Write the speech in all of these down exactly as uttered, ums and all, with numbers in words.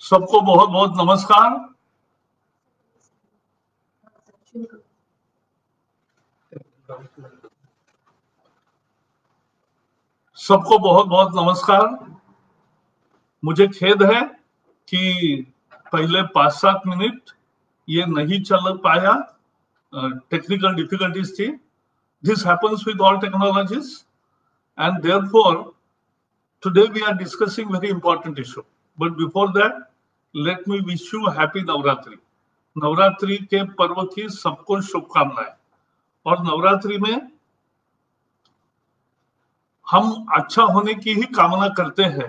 सबको बहुत बहुत नमस्कार। सबको बहुत बहुत नमस्कार। मुझे खेद है कि पहले पांच सात मिनट ये नहीं चल पाया, टेक्निकल डिफिकल्टीज थी। This happens with all technologies and therefore today we are discussing very important issue. But before that let me wish you happy Navratri. Navratri के पर्व की सबको शुभकामनाएं। और नवरात्रि में हम अच्छा होने की ही कामना करते हैं।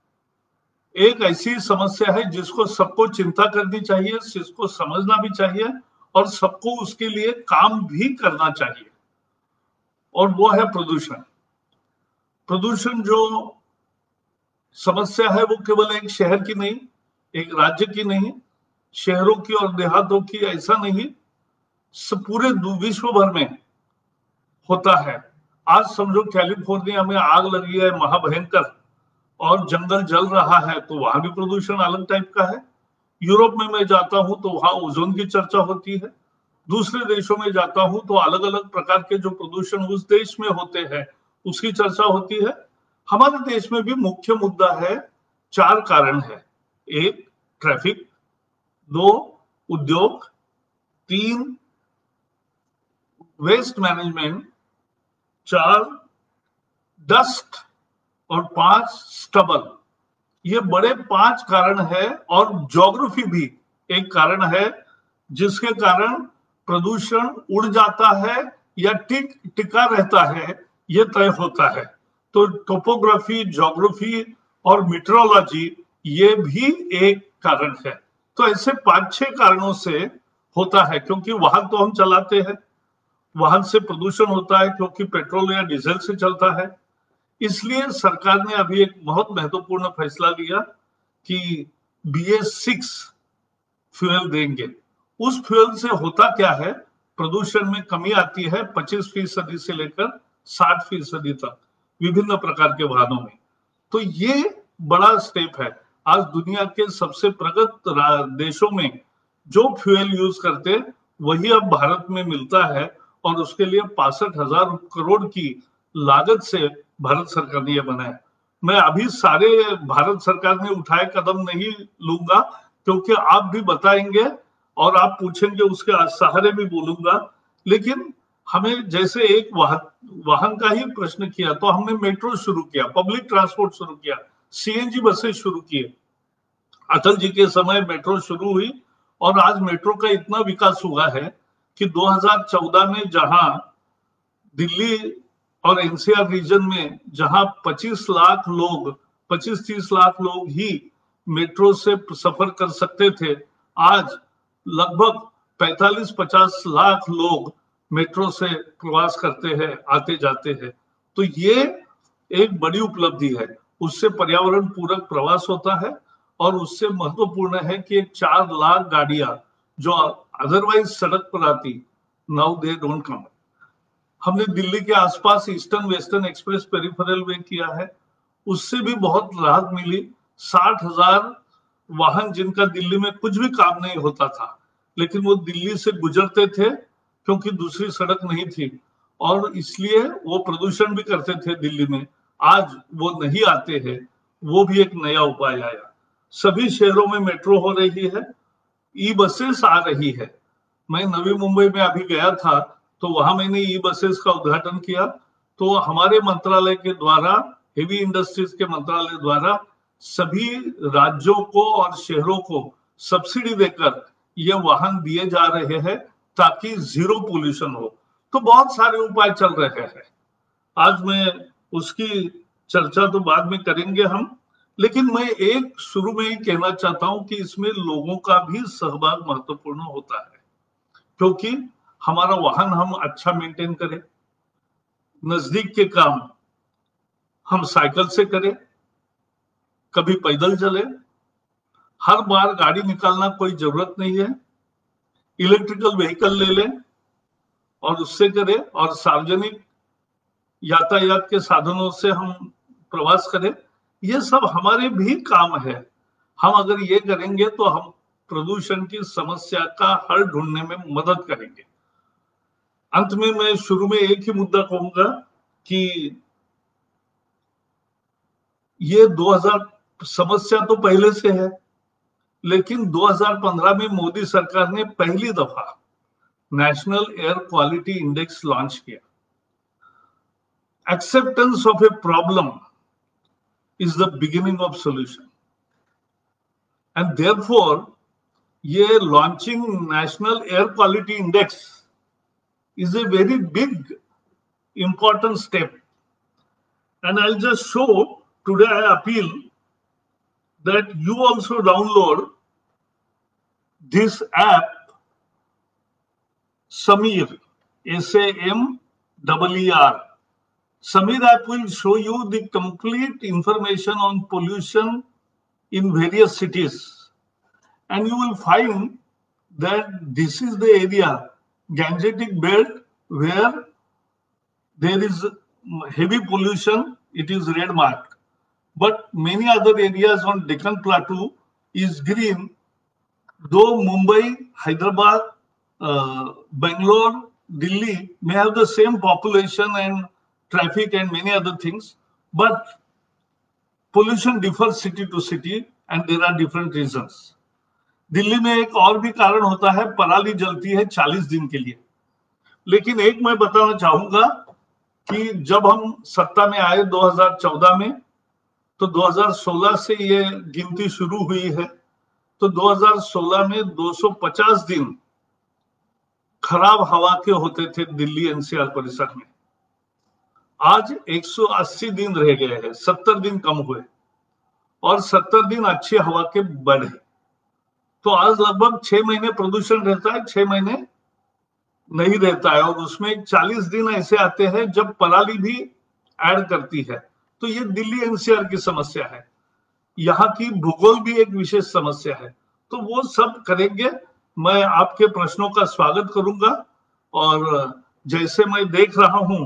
एक ऐसी समस्या है जिसको सबको चिंता करनी चाहिए, जिसको समझना भी चाहिए और सबको उसके लिए काम भी करना चाहिए, और वो है प्रदूषण। प्रदूषण जो समस्या है वो केवल एक शहर की नहीं, एक राज्य की नहीं, शहरों की और देहातों की ऐसा नहीं, पूरे विश्व भर में होता है। आज समझो कैलिफोर्निया में आग लगी है महाभयंकर और जंगल जल रहा है, तो वहां भी प्रदूषण अलग टाइप का है। यूरोप में मैं जाता हूं तो वहां ओजोन की चर्चा होती है। दूसरे देशों में जाता हूं तो अलग अलग प्रकार के जो प्रदूषण उस देश में होते हैं उसकी चर्चा होती है। हमारे देश में भी मुख्य मुद्दा है, चार कारण है। एक, ट्रैफिक। दो, उद्योग। तीन, वेस्ट मैनेजमेंट। चार, डस्ट। और पांच, स्टबल। ये बड़े पांच कारण है। और ज्योग्राफी भी एक कारण है जिसके कारण प्रदूषण उड़ जाता है या टिक टिका रहता है, ये तय होता है। तो टोपोग्राफी, ज्योग्राफी और मीटरोलॉजी ये भी एक कारण है। तो ऐसे पांच छह कारणों से होता है। क्योंकि वाहन तो हम चलाते हैं, वाहन से प्रदूषण होता है क्योंकि पेट्रोल या डीजल से चलता है। इसलिए सरकार ने अभी एक बहुत महत्वपूर्ण फैसला लिया कि बी एस सिक्स फ्यूल देंगे। उस फ्यूल से होता क्या है, प्रदूषण में कमी आती है पच्चीस फीसदी से लेकर साठ फीसदी तक विभिन्न प्रकार के वाहनों में। तो ये बड़ा स्टेप है। आज दुनिया के सबसे प्रगत देशों में जो फ्यूल यूज करते वही अब भारत में मिलता है, और उसके लिए पासठ हजार करोड़ की लागत से भारत सरकार ने यह बनाया। मैं अभी सारे भारत सरकार ने उठाए कदम नहीं लूंगा, क्योंकि आप भी बताएंगे और आप पूछेंगे उसके सहारे भी बोलूंगा। लेकिन हमें जैसे एक वाहन वाहन का ही प्रश्न किया तो हमने मेट्रो शुरू किया, पब्लिक ट्रांसपोर्ट शुरू किया, सी एन जी बसें शुरू किए। अटल जी के समय मेट्रो शुरू हुई और आज मेट्रो का इतना विकास हुआ है कि दो हज़ार चौदह में जहां दिल्ली और एन सी आर रीजन में जहां पच्चीस लाख लोग पच्चीस तीस लाख लोग ही मेट्रो से सफर कर सकते थे, आज लगभग पैंतालीस पचास लाख लोग मेट्रो से प्रवास करते हैं, आते जाते हैं। तो ये एक बड़ी उपलब्धि है। उससे पर्यावरण पूरक प्रवास होता है और उससे महत्वपूर्ण है कि एक चार लाख गाड़ियां जो अदरवाइज सड़क पर आती, नाउ दे डोंट कम। हमने दिल्ली के आसपास eastern western express peripheral way किया है, उससे भी बहुत राहत मिली। साठ हजार वाहन जिनका दिल्ली में कुछ भी काम नहीं होता था, लेकिन वो दिल्ली से गुजरते थे क्योंकि दूसरी सड़क नहीं थी, और इसलिए वो प्रदूषण भी करते थे दिल्ली में। आज वो नहीं आते हैं, वो भी एक नया उपाय आया। सभी शहरों में मेट्रो हो रही है, ई बसेस आ रही है। मैं नवी मुंबई में अभी गया था तो वहां मैंने ई बसेस का उद्घाटन किया। तो हमारे मंत्रालय के द्वारा, हेवी इंडस्ट्रीज के मंत्रालय द्वारा सभी राज्यों को और शहरों को सब्सिडी देकर ये वाहन दिए जा रहे हैं ताकि जीरो पोल्यूशन हो। तो बहुत सारे उपाय चल रहे हैं। आज मैं उसकी चर्चा तो बाद में करेंगे हम, लेकिन मैं एक शुरू में ही कहना चाहता हूं कि इसमें लोगों का भी सहभाग महत्वपूर्ण होता है। क्योंकि हमारा वाहन हम अच्छा मेंटेन करें, नजदीक के काम हम साइकिल से करें, कभी पैदल चले, हर बार गाड़ी निकालना कोई जरूरत नहीं है, इलेक्ट्रिकल व्हीकल ले लें और उससे करें, और सार्वजनिक यातायात के साधनों से हम प्रवास करें। ये सब हमारे भी काम है। हम अगर ये करेंगे तो हम प्रदूषण की समस्या का हल ढूंढने में मदद करेंगे। अंत में मैं शुरू में एक ही मुद्दा कहूंगा कि ये दो हज़ार समस्या तो पहले से है, लेकिन दो हज़ार पंद्रह में मोदी सरकार ने पहली दफा national air quality index launch किया। Acceptance of a problem is the beginning of solution, and therefore ये launching national air quality index is a very big important step, and I'll just show today. I appeal that you also download this app Sameer, S A M E E R. Sameer app will show you the complete information on pollution in various cities, and you will find that this is the area, Gangetic belt, where there is heavy pollution. It is red marked, but many other areas on Deccan Plateau is green. Though Mumbai, Hyderabad, uh, Bangalore, Delhi may have the same population and traffic and many other things, but pollution differs city to city and there are different reasons. Delhi में एक और भी कारण होता है, पराली जलती है चालीस दिन के लिए। लेकिन एक मैं बताना चाहूंगा कि जब हम सत्ता में आए दो हज़ार चौदह में, तो दो हज़ार सोलह से ये गिनती शुरू हुई है, तो दो हज़ार सोलह में दो सौ पचास दिन खराब हवा के होते थे दिल्ली एनसीआर परिसर में। आज एक सौ अस्सी दिन रह गए हैं, सत्तर दिन कम हुए और सत्तर दिन अच्छी हवा के बढ़े। तो आज लगभग छह महीने प्रदूषण रहता है, छह महीने नहीं रहता है, और उसमें चालीस दिन ऐसे आते हैं जब पराली भी ऐड करती है। तो ये दिल्ली एनसीआर की समस्या है, यहाँ की भूगोल भी एक विशेष समस्या है। तो वो सब करेंगे। मैं आपके प्रश्नों का स्वागत करूंगा, और जैसे मैं देख रहा हूं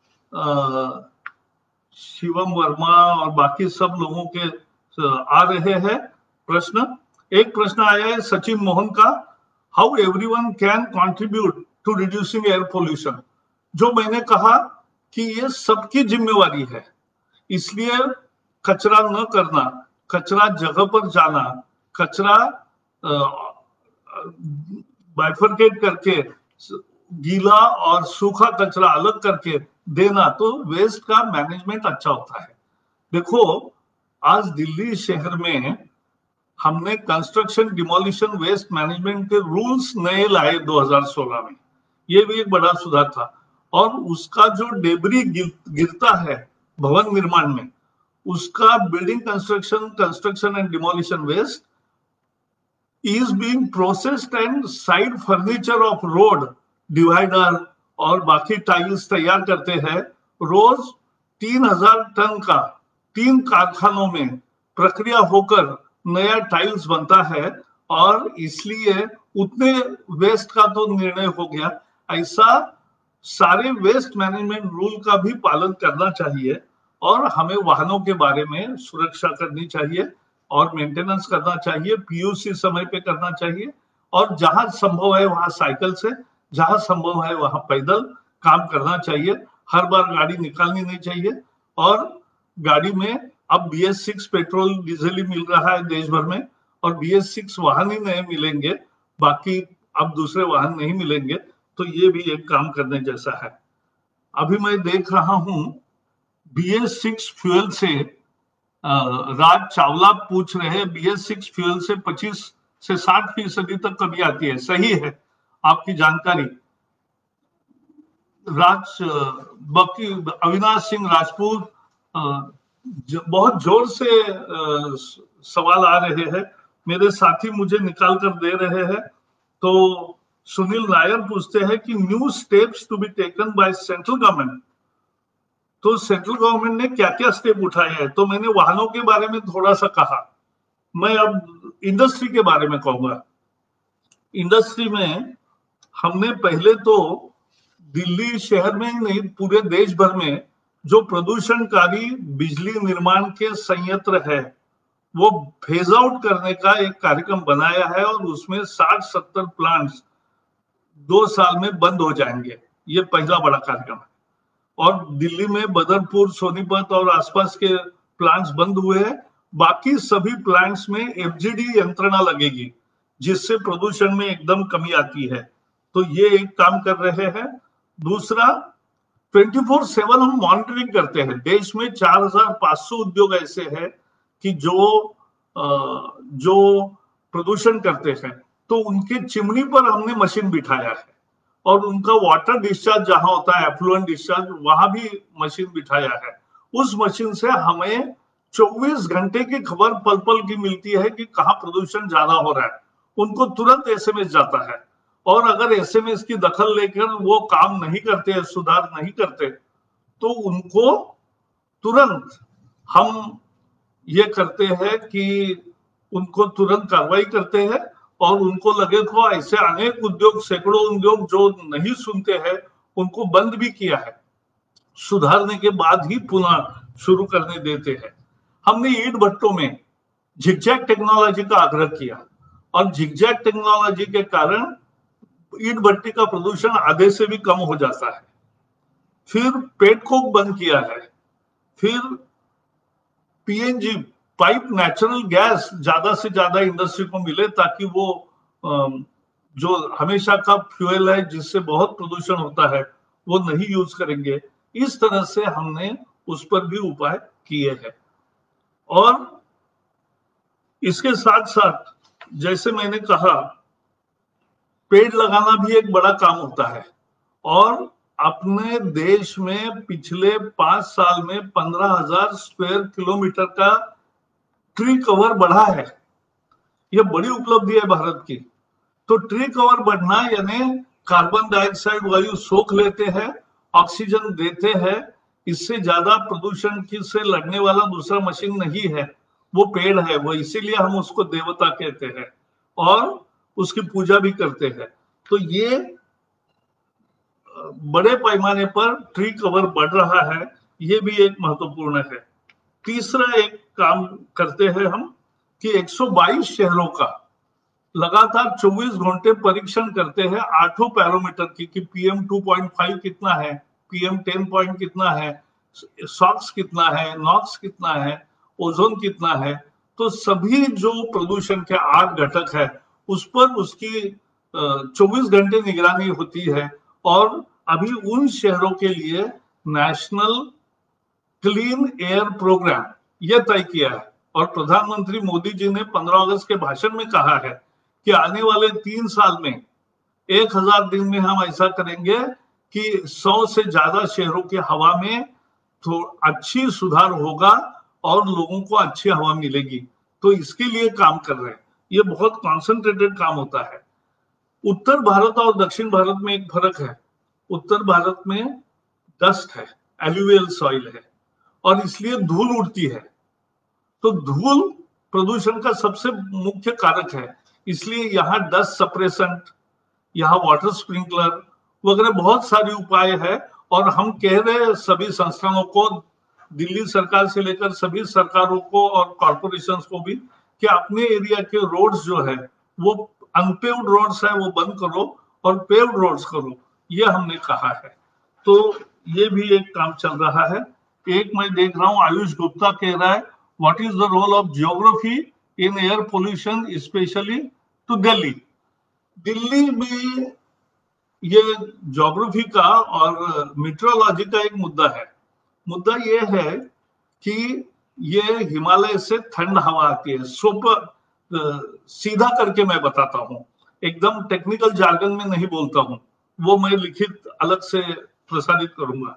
शिवम वर्मा और बाकी सब लोगों के आ रहे हैं प्रश्न। एक प्रश्न आया है सचिन मोहन का, how everyone can contribute to reducing air pollution. जो मैंने कहा कि ये सबकी जिम्मेवारी है, इसलिए कचरा न करना, कचरा जगह पर जाना, कचरा बाइफरकेट करके गीला और सूखा कचरा अलग करके देना, तो वेस्ट का मैनेजमेंट अच्छा होता है। देखो आज दिल्ली शहर में हमने कंस्ट्रक्शन डिमोलिशन वेस्ट मैनेजमेंट के रूल्स नए लाए दो हज़ार सोलह में, ये भी एक बड़ा सुधार था। और उसका जो डेब्री गिर, गिरता है भवन निर्माण में, उसका building construction construction and demolition waste is being processed and side furniture of road divider और बाकी टाइल्स तैयार करते हैं। रोज तीन हजार टन का तीन कारखानों में प्रक्रिया होकर नया टाइल्स बनता है, और इसलिए उतने वेस्ट का तो निर्णय हो गया। ऐसा सारे वेस्ट मैनेजमेंट रूल का भी पालन करना चाहिए, और हमें वाहनों के बारे में सुरक्षा करनी चाहिए और मेंटेनेंस करना चाहिए, पीयूसी समय पे करना चाहिए, और जहां संभव है वहां साइकिल से, जहां संभव है वहां पैदल काम करना चाहिए। हर बार गाड़ी निकालनी नहीं चाहिए। और गाड़ी में अब B S six petrol diesel ही मिल रहा है देश भर में, और बी एस सिक्स वाहन ही नहीं मिलेंगे, बाकी अब दूसरे वाहन नहीं मिलेंगे। तो ये भी एक काम करने जैसा है। अभी मैं देख रहा हूं बी एस सिक्स फ्यूल से राज चावला पूछ रहे हैं, बी एस सिक्स फ्यूल से पच्चीस से साठ फीसदी तक कमी आती है। सही है आपकी जानकारी। राज बाकी अविनाश सिंह राजपूत बहुत जोर से सवाल आ रहे हैं, मेरे साथी मुझे निकाल कर दे रहे हैं। तो सुनील नायर पूछते हैं कि new steps to be taken by central government. तो सेंट्रल गवर्नमेंट ने क्या क्या स्टेप उठाए हैं? तो मैंने वाहनों के बारे में थोड़ा सा कहा, मैं अब इंडस्ट्री के बारे में कहूंगा। इंडस्ट्री में हमने पहले तो दिल्ली शहर में ही नहीं, पूरे देश भर में जो प्रदूषणकारी बिजली निर्माण के संयंत्र है वो फेज आउट करने का एक कार्यक्रम बनाया है और उसमें साठ सत्तर प्लांट्स दो साल में बंद हो जाएंगे। ये पहला बड़ा कार्यक्रम है। और दिल्ली में बदरपुर, सोनीपत और आसपास के प्लांट्स बंद हुए हैं। बाकी सभी प्लांट्स में एफजीडी यंत्रणा लगेगी, जिससे प्रदूषण में एकदम कमी आती है। तो ये एक काम कर रहे हैं। दूसरा, चौबीस सात हम मॉनिटरिंग करते हैं। देश में चार हज़ार पाँच सौ उद्योग ऐसे हैं कि जो जो प्रदूषण करते हैं, तो उनके चिमनी पर हमने मशीन बिठाया है और उनका वाटर डिस्चार्ज जहां होता है, एफ्लुएंट डिस्चार्ज, वहां भी मशीन बिठाया है। उस मशीन से हमें चौबीस घंटे की खबर पल पल की मिलती है कि कहाँ प्रदूषण ज्यादा हो रहा है। उनको तुरंत एसएमएस जाता है और अगर एसएमएस की दखल लेकर वो काम नहीं करते, सुधार नहीं करते, तो उनको तुरंत हम ये करते हैं कि उनको तुरंत कार्रवाई करते हैं। और उनको लगे तो ऐसे अनेक उद्योग, सैकड़ों उद्योग जो नहीं सुनते हैं, उनको बंद भी किया है, सुधारने के बाद ही पुनः शुरू करने देते हैं। हमने ईंट भट्टों में झिगजैग टेक्नोलॉजी का आग्रह किया और झिगजैग टेक्नोलॉजी के कारण ईंट भट्टी का प्रदूषण आधे से भी कम हो जाता है। फिर पेट कोक बंद किया है। फिर पीएनजी, पाइप नेचुरल गैस ज्यादा से ज्यादा इंडस्ट्री को मिले, ताकि वो जो हमेशा का फ्यूल है जिससे बहुत प्रदूषण होता है, वो नहीं यूज करेंगे। इस तरह से हमने उस पर भी उपाय किए हैं। और इसके साथ साथ, जैसे मैंने कहा, पेड़ लगाना भी एक बड़ा काम होता है। और अपने देश में पिछले पांच साल में पंद्रह हजार स्क्वायर किलोमीटर का ट्री कवर बढ़ा है। यह बड़ी उपलब्धि है भारत की। तो ट्री कवर बढ़ना यानी कार्बन डाइऑक्साइड वायु सोख लेते हैं, ऑक्सीजन देते हैं। इससे ज्यादा प्रदूषण की से लड़ने वाला दूसरा मशीन नहीं है, वो पेड़ है। वो इसीलिए हम उसको देवता कहते हैं और उसकी पूजा भी करते हैं। तो ये बड़े पैमाने पर ट्री कवर बढ़ रहा है, ये भी एक महत्वपूर्ण है। तीसरा एक काम करते हैं हम कि एक सौ बाईस शहरों का लगातार चौबीस घंटे परीक्षण करते हैं आठों पैरामीटर की, कि पीएम टू पॉइंट फाइव कितना है, पीएम टेन पॉइंट कितना है, सॉक्स कितना है, नॉक्स कितना है, ओजोन कितना है। तो सभी जो प्रदूषण के आठ घटक है, उस पर उसकी चौबीस घंटे निगरानी होती है। और अभी उन शहरों के लिए नेशनल क्लीन एयर प्रोग्राम यह तय किया है। और प्रधानमंत्री मोदी जी ने पंद्रह अगस्त के भाषण में कहा है कि आने वाले तीन साल में एक हजार दिन में हम ऐसा करेंगे कि सौ से ज्यादा शहरों की हवा में तो अच्छी सुधार होगा और लोगों को अच्छी हवा मिलेगी। तो इसके लिए काम कर रहे हैं। ये बहुत कॉन्सेंट्रेटेड काम होता है। उत्तर भारत और दक्षिण भारत में एक फर्क है। उत्तर भारत में डस्ट है, एल्यूवियल सॉइल है, और इसलिए धूल उड़ती है। तो धूल प्रदूषण का सबसे मुख्य कारक है। इसलिए यहाँ डस्ट सप्रेसेंट, यहाँ वाटर स्प्रिंकलर वगैरह बहुत सारे उपाय है। और हम कह रहे हैं सभी संस्थानों को, दिल्ली सरकार से लेकर सभी सरकारों को और कॉर्पोरेशंस को भी, कि अपने एरिया के रोड्स जो है वो अनपेव्ड रोड्स है वो बंद करो और पेव्ड रोड्स करो, ये हमने कहा है। तो ये भी एक काम चल रहा है। एक मैं देख रहा हूँ आयुष गुप्ता कह रहा है, what is the role of geography in air pollution specially to Delhi. Delhi में ये ज्योग्राफी का और मीटरोलॉजी का एक मुद्दा है। मुद्दा ये है कि ये हिमालय से ठंड हवा आती है। सुपर सीधा करके मैं बताता हूँ, एकदम टेक्निकल जार्गन में नहीं बोलता हूँ, वो मैं लिखित अलग से प्रसारित करूंगा।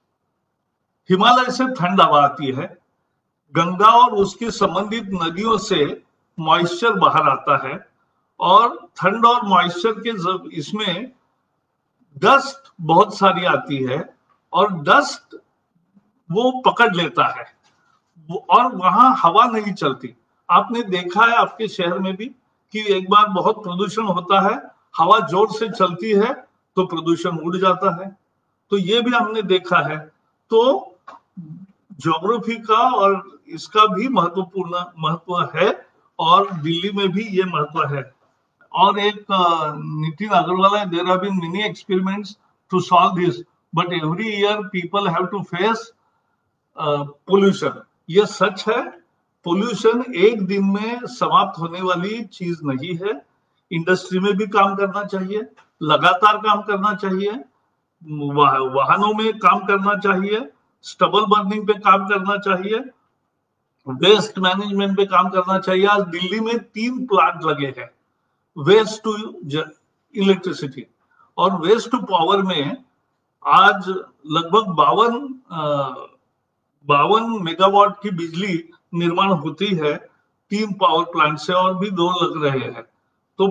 हिमालय से ठंड हवा आती है, गंगा और उसकी संबंधित नदियों से मॉइस्चर बाहर आता है, और ठंड और मॉइस्चर के इसमें डस्ट बहुत सारी आती है, और डस्ट वो पकड़ लेता है और वहां हवा नहीं चलती। आपने देखा है आपके शहर में भी कि एक बार बहुत प्रदूषण होता है, हवा जोर से चलती है तो प्रदूषण उड़ जाता है। तो ये भी हमने देखा है। तो ज्योग्राफी का और इसका भी महत्वपूर्ण महत्व है और दिल्ली में भी ये महत्व है। और एक नितिन अग्रवाल है, there have been many experiments to solve this but every year people have to face pollution. ये सच है, पोल्यूशन एक दिन में समाप्त होने वाली चीज नहीं है। इंडस्ट्री में भी काम करना चाहिए, लगातार काम करना चाहिए, वाहनों में काम करना चाहिए, स्टबल बर्निंग पे काम करना चाहिए, वेस्ट मैनेजमेंट पे काम करना चाहिए। आज दिल्ली में तीन प्लांट लगे हैं वेस्ट टू इलेक्ट्रिसिटी और वेस्ट टू पावर में आज लगभग बावन बावन मेगावाट की बिजली निर्माण होती है तीन पावर प्लांट से, और भी दो लग रहे हैं। तो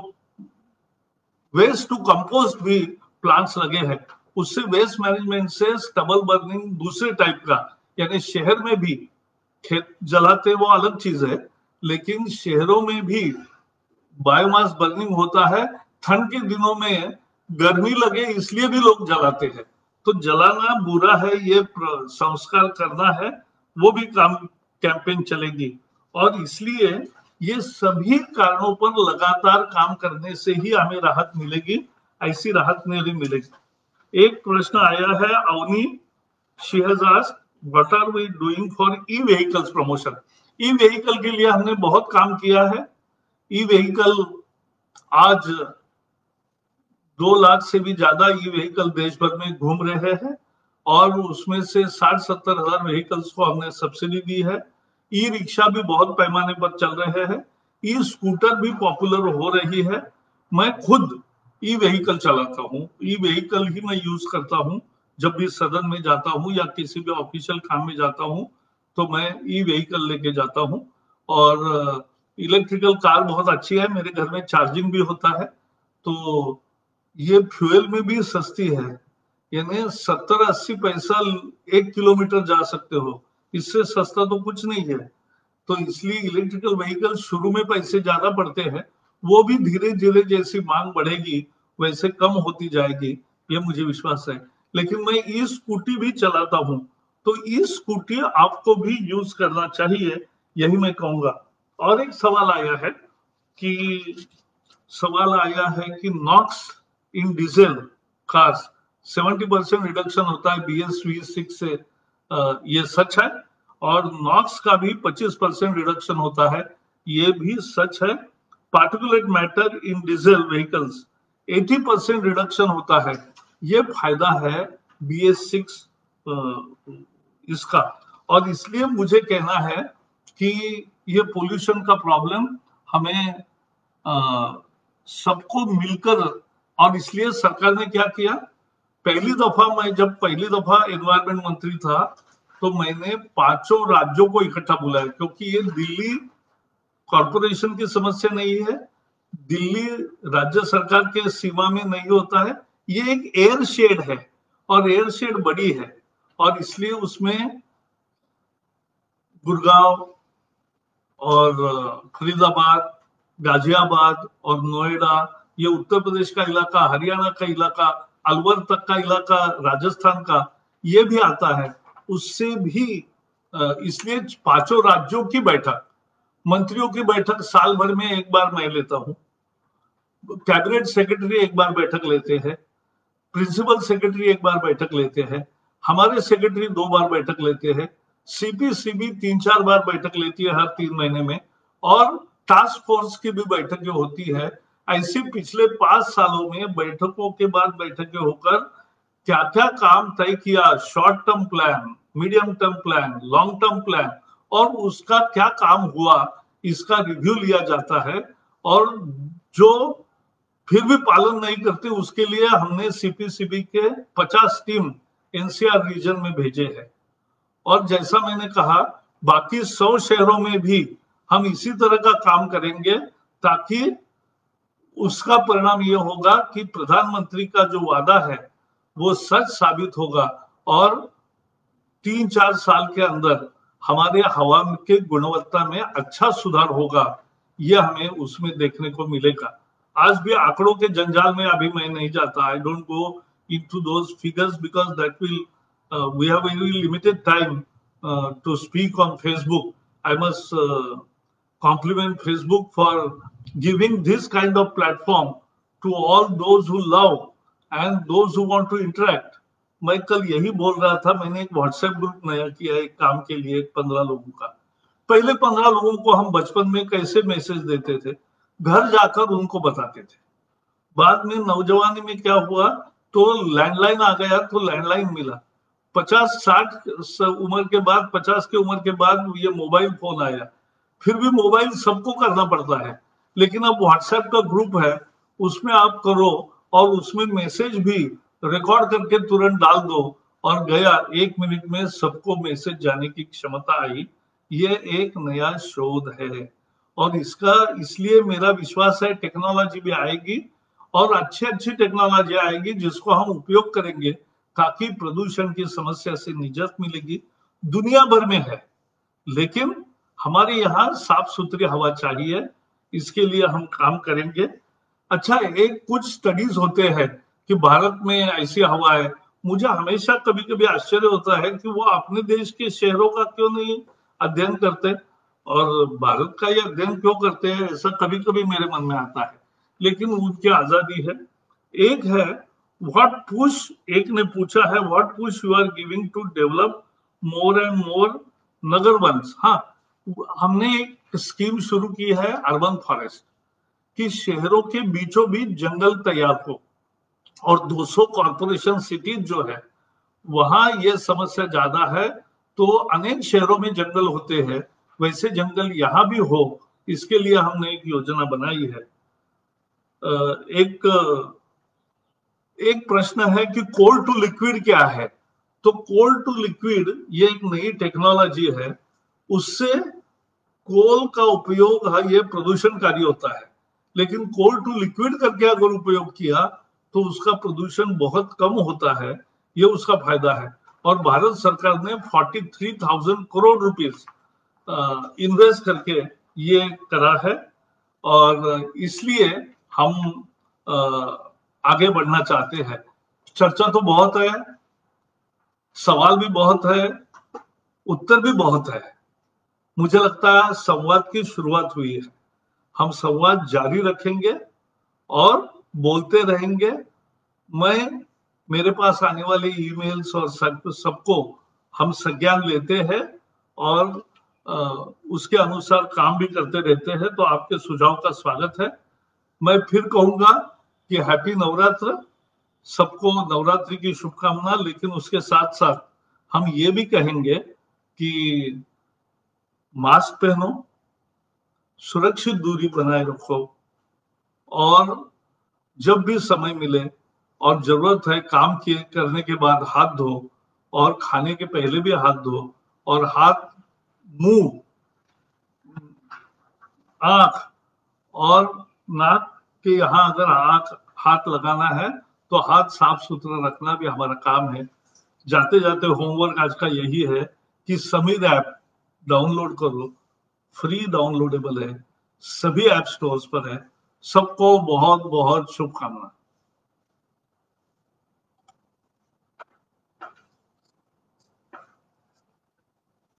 वेस्ट टू कंपोस्ट भी प्लांट्स लगे हैं, उससे वेस्ट मैनेजमेंट से स्टबल बर्निंग दूसरे टाइप का, यानी शहर में भी खेत जलाते वो अलग चीज है, लेकिन शहरों में भी बायोमास बर्निंग होता है। ठंड के दिनों में गर्मी लगे इसलिए भी लोग जलाते हैं। तो जलाना बुरा है, ये संस्कार करना है, वो भी काम कैंपेन चलेगी। और इसलिए ये सभी कारणों पर लगातार काम करने से ही हमें राहत मिलेगी, ऐसी राहत नहीं मिलेगी। एक प्रश्न आया है Avni, she has asked what are we doing for e vehicles promotion. E vehicle के लिए हमने बहुत काम किया है। ई व्हीकल आज दो लाख से भी ज्यादा ई व्हीकल देश भर में घूम रहे हैं और उसमें से साठ सत्तर हजार व्हीकल्स को हमने सब्सिडी दी है। ई रिक्शा भी बहुत पैमाने पर चल रहे हैं, ई स्कूटर भी पॉपुलर हो रही है। मैं खुद ई व्हीकल चलाता हूँ, ई व्हीकल ही मैं यूज करता हूँ। जब भी सदन में जाता हूँ या किसी भी ऑफिशियल काम में जाता हूँ तो मैं ई व्हीकल लेके जाता हूँ। और इलेक्ट्रिकल कार बहुत अच्छी है, मेरे घर में चार्जिंग भी होता है, तो ये फ्यूल में भी सस्ती है, यानी सत्तर अस्सी पैसा एक किलोमीटर जा सकते हो, इससे सस्ता तो कुछ नहीं है। तो इसलिए इलेक्ट्रिकल व्हीकल शुरू में पैसे ज्यादा पड़ते हैं, वो भी धीरे धीरे जैसी मांग बढ़ेगी वैसे कम होती जाएगी, ये मुझे विश्वास है। लेकिन मैं ई स्कूटी भी चलाता हूँ, तो ई स्कूटी आपको भी यूज करना चाहिए, यही मैं कहूंगा। और एक सवाल आया है कि सवाल आया है कि नॉक्स इन डीजल कार्स सत्तर परसेंट रिडक्शन होता है बी एस वी सिक्स से, आ, ये सच है। और नॉक्स का भी पच्चीस परसेंट रिडक्शन होता है, ये भी सच है। Particulate matter in diesel vehicles अस्सी परसेंट रिडक्शन होता है, ये फायदा है बी एस सिक्स इसका। और इसलिए मुझे कहना है कि ये पोल्यूशन का प्रॉब्लम हमें सबको मिलकर, और इसलिए सरकार ने क्या किया, पहली दफा मैं जब पहली दफा एनवायरमेंट मंत्री था तो मैंने पांचों राज्यों को इकट्ठा बुलाया, क्योंकि ये दिल्ली कॉर्पोरेशन की समस्या नहीं है, दिल्ली राज्य सरकार के सीमा में नहीं होता है, ये एक एयर शेड है और एयर शेड बड़ी है, और इसलिए उसमें गुड़गांव और फरीदाबाद, गाजियाबाद और नोएडा, ये उत्तर प्रदेश का इलाका, हरियाणा का इलाका, अलवर तक का इलाका, राजस्थान का, ये भी आता है। उससे भी इसलिए पांचों राज्यों की बैठक, मंत्रियों की बैठक साल भर में एक बार मैं लेता हूं, कैबिनेट सेक्रेटरी एक बार बैठक लेते हैं, प्रिंसिपल सेक्रेटरी एक बार बैठक लेते हैं, हमारे सेक्रेटरी दो बार बैठक लेते हैं, सीपीसीबी तीन चार बार बैठक लेती है हर तीन महीने में, और टास्क फोर्स की भी बैठकें होती है। ऐसे पिछले पांच सालों में बैठकों के बाद बैठकें होकर क्या क्या काम तय किया, short term plan, medium term plan, long term plan, और उसका क्या काम हुआ, इसका रिव्यू लिया जाता है। और जो फिर भी पालन नहीं करते उसके लिए हमने सीपीसीबी के पचास टीम एनसीआर रीजन में भेजे हैं। और जैसा मैंने कहा, बाकी सौ शहरों में भी हम इसी तरह का काम करेंगे, ताकि उसका परिणाम यह होगा कि प्रधानमंत्री का जो वादा है वो सच साबित होगा, और तीन चार साल के अंदर हमारे हवा के गुणवत्ता में अच्छा सुधार होगा, यह हमें उसमें देखने को मिलेगा। आज भी आंकड़ों के जंजाल में अभी मैं नहीं जाता, I don't go into those figures because that will we have very limited time to speak on Facebook. I must uh, compliment Facebook for giving this kind of platform to all those who love and those who want to interact. मैं कल यही बोल रहा था, मैंने एक WhatsApp group नया किया एक काम के लिए, पंद्रह लोगों का। पहले पंद्रह लोगों को हम बचपन में कैसे मैसेज देते थे, घर जाकर उनको बताते थे। बाद में नौजवानी में क्या हुआ, तो लैंडलाइन आ गया, तो लैंडलाइन मिला। पचास साठ उम्र के बाद, पचास की उम्र के बाद ये मोबाइल फोन आया। फिर भी मोबाइल सबको करना पड़ता है, लेकिन अब व्हाट्सएप का ग्रुप है, उसमें आप करो और उसमें मैसेज भी रिकॉर्ड करके तुरंत डाल दो और गया, एक मिनट में सबको मैसेज जाने की क्षमता आई। ये एक नया शोध है और इसका इसलिए मेरा विश्वास है टेक्नोलॉजी भी आएगी और अच्छी अच्छी टेक्नोलॉजी आएगी जिसको हम उपयोग करेंगे ताकि प्रदूषण की समस्या से निजात मिलेगी। दुनिया भर में है, लेकिन हमारे यहाँ साफ सुथरी हवा चाहिए, इसके लिए हम काम करेंगे। अच्छा, एक कुछ स्टडीज होते हैं कि भारत में ऐसी हवा है। मुझे हमेशा कभी कभी आश्चर्य होता है कि वो अपने देश के शहरों का क्यों नहीं अध्ययन करते और भारत का ये अध्ययन क्यों करते हैं, ऐसा कभी कभी मेरे मन में आता है, लेकिन उनकी आजादी है। एक है व्हाट पुश, एक ने पूछा है what push you are giving to develop more and more नगर वंस। हाँ, हमने एक स्कीम शुरू की है अर्बन फॉरेस्ट कि शहरों के बीचों बीच जंगल तैयार हो और दो सौ कॉर्पोरेशन सिटीज जो है वहां ये समस्या ज्यादा है, तो अनेक शहरों में जंगल होते हैं, वैसे जंगल यहाँ भी हो, इसके लिए हमने एक योजना बनाई है। एक एक प्रश्न है कि कोल टू लिक्विड क्या है, तो कोल टू लिक्विड ये एक नई टेक्नोलॉजी है, उससे कोल का उपयोग है ये प्रदूषणकारी होता है, लेकिन कोल टू लिक्विड करके अगर उपयोग किया तो उसका प्रदूषण बहुत कम होता है, ये उसका फायदा है। और भारत सरकार ने तैंतालीस हज़ार करोड़ रुपीस इन्वेस्ट करके ये करा है और इसलिए हम आ, आगे बढ़ना चाहते हैं। चर्चा तो बहुत है, सवाल भी बहुत है, उत्तर भी बहुत है। मुझे लगता है संवाद की शुरुआत हुई है, हम संवाद जारी रखेंगे और बोलते रहेंगे। मैं मेरे पास आने वाले ईमेल्स और सब सबको हम संज्ञान लेते हैं और आ, उसके अनुसार काम भी करते रहते हैं, तो आपके सुझाव का स्वागत है। मैं फिर कहूंगा कि हैप्पी नवरात्र, सबको नवरात्रि की शुभकामना, लेकिन उसके साथ साथ हम ये भी कहेंगे कि मास्क पहनो, सुरक्षित दूरी बनाए रखो और जब भी समय मिले और जरूरत है काम किए करने के बाद हाथ धो और खाने के पहले भी हाथ धो और हाथ, मुंह, आंख और नाक के यहाँ अगर आंख हाथ लगाना है तो हाथ साफ सुथरा रखना भी हमारा काम है। जाते जाते होमवर्क आज का यही है कि समीर ऐप डाउनलोड करो, फ्री डाउनलोडेबल है, सभी ऐप स्टोर्स पर है। सबको बहुत बहुत शुभकामनाएं।